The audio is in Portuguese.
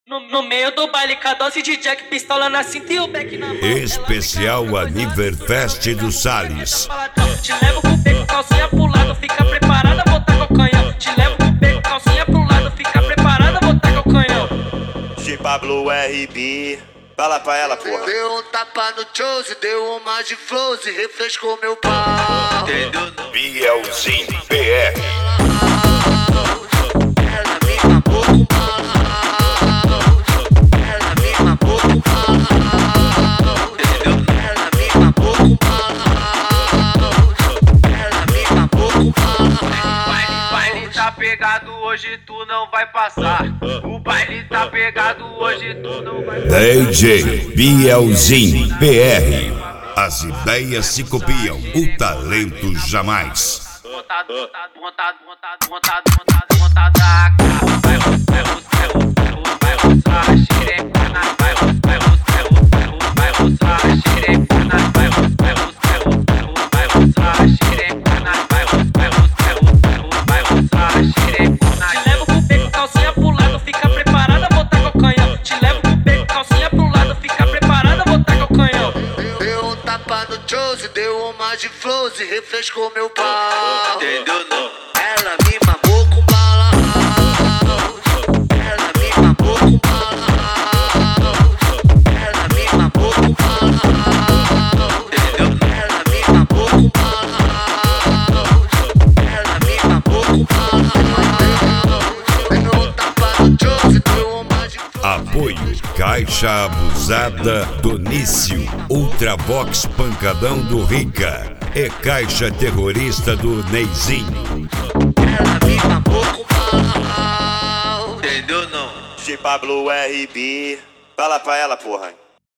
No meio do baile, com a dose de Jack, pistola na cinta e o back na mão. Especial Aniverfest do Salles. Te levo com o beco, calcinha pro lado, fica preparada, botar com o canhão. Te levo com o beco, calcinha pro lado, fica preparada, botar com o canhão. G Pablo RB, fala pra ela, porra. Deu um tapa no Chose, deu uma de flows e refrescou meu pau. Bielzinho PR. Ela me mamou com mouse. Ela me mamou com mouse. Ela me mamou com mouse. Ela me mamou com mouse. O baile tá pegado, hoje tu não vai passar. O baile tá pegado, hoje tu não vai passar. DJ Bielzinho PR. As ideias se copiam, o talento jamais. Montada a cara. Vai roçar a xerecona. Vai roçar a xerecona. Vai roçar a xerecona. Vai roçar a xerecona. Te levo com o beco, calcinha pro lado, fica preparada, botar com o canhão. Te levo com o beco, calcinha pro lado, fica preparada, botar com o canhão. Deu um tapa no Chose, deu uma de flows e refrescou meu pau. Entendeu não? Ela me mamou com bala. Ela me mamou com bala. Ela me mamou com bala. Ela me mamou com bala. Ela me mamou com bala. Deu um tapa no Chose, deu uma de flows. Apoio Caixa Abusada Donício, Ultravox Pancadão do Rica, e Caixa Terrorista do Neizinho. Ela me mamou com bala. Entendeu não? G Pablo RB, fala pra ela, porra.